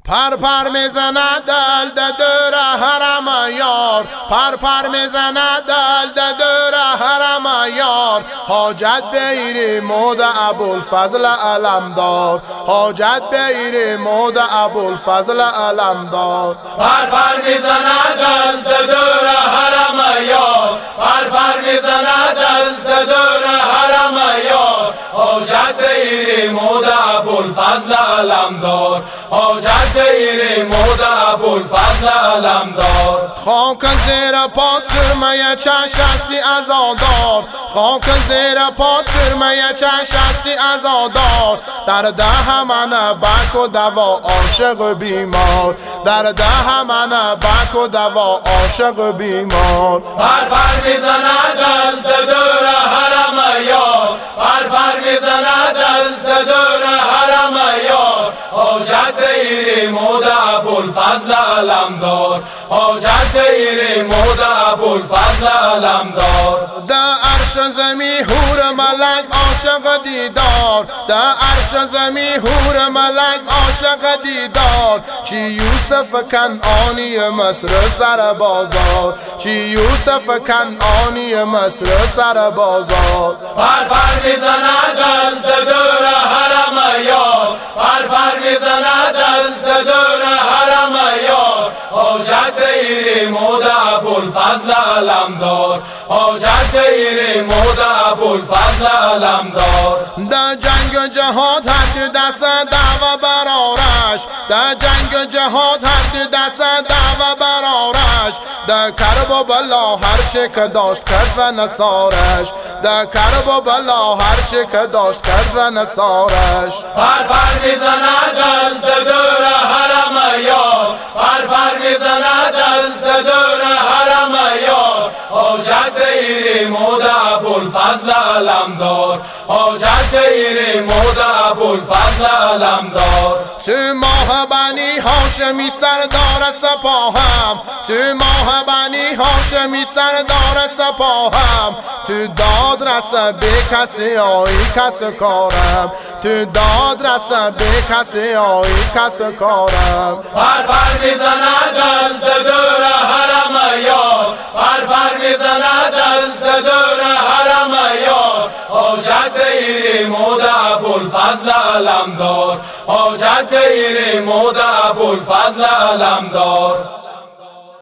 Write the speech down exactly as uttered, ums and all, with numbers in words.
پر پر میزند دل ده دور حرم یار، پر پر میزند دل ده دور حرم یار. حاجت بیری مود ابوالفضل علمدار، حاجت بیری مود ابوالفضل علمدار. پر پر میزند دل ده دور حرم یار، پر پر میزند دل ده دور حرم یار. حاجت بیری مود ابوالفضل علمدار، حاجت بیری مود ابوالفضل علمدار. خاک زیر پا سرمه چشمی عزادار، خاک زیر پا سرمه چشمی عزادار. در ده من بک و دوا عاشق بیمار، در ده من بک و دوا عاشق بیمار. پر پر میزند دل ده دور حرم یار، پر پر میزند دل ده دور حرم یار. حاجت بیری مود ابوالفضل علمدار، حاجت بیری مود ابوالفضل علمدار. ده عرش زمی حور ملک عاشق دیدار، ده عرش زمی حور ملک عاشق دیدار. چی یوسف کنعانی مصر سر بازار، چی یوسف کنعانی مصر سر بازار. پر پر میزند دل ده دور حرم یار، پر پر میزند دل ده دور حرم یار. حاجت بیری مود ابوالفضل علمدار، حاجت بیری مود ابوالفضل علمدار. در جنگ جهاد هر دست دعوه برارش، در جنگ جهاد هر دست دعوه برارش. در کرب و بلا هر چه که داشت کرد و نثارش، در کرب و بلا هر چه که داشت کرد و نثارش. پر پر میزند دل ده دور حرم یار، پر پر میزند دل ده دور حرم یار. حاجت بیری مود ابوالفضل علمدار، حاجت بیری مود ابوالفضل علمدار. تو ماه بنی هاشمی سردار سپاهم، تو ماه بنی هاشمی سردار سپاهم. تو داد رسه به کسی آیی کس کارم، تو داد رسه به کسی آیی کس کارم. پر پر میزند دل ده دور حرم یار، پر پر میزند دل ده دور حرم یار. حاجت بیری مود ابوالفضل علمدار، حاجت بیری مود ابوالفضل علمدار.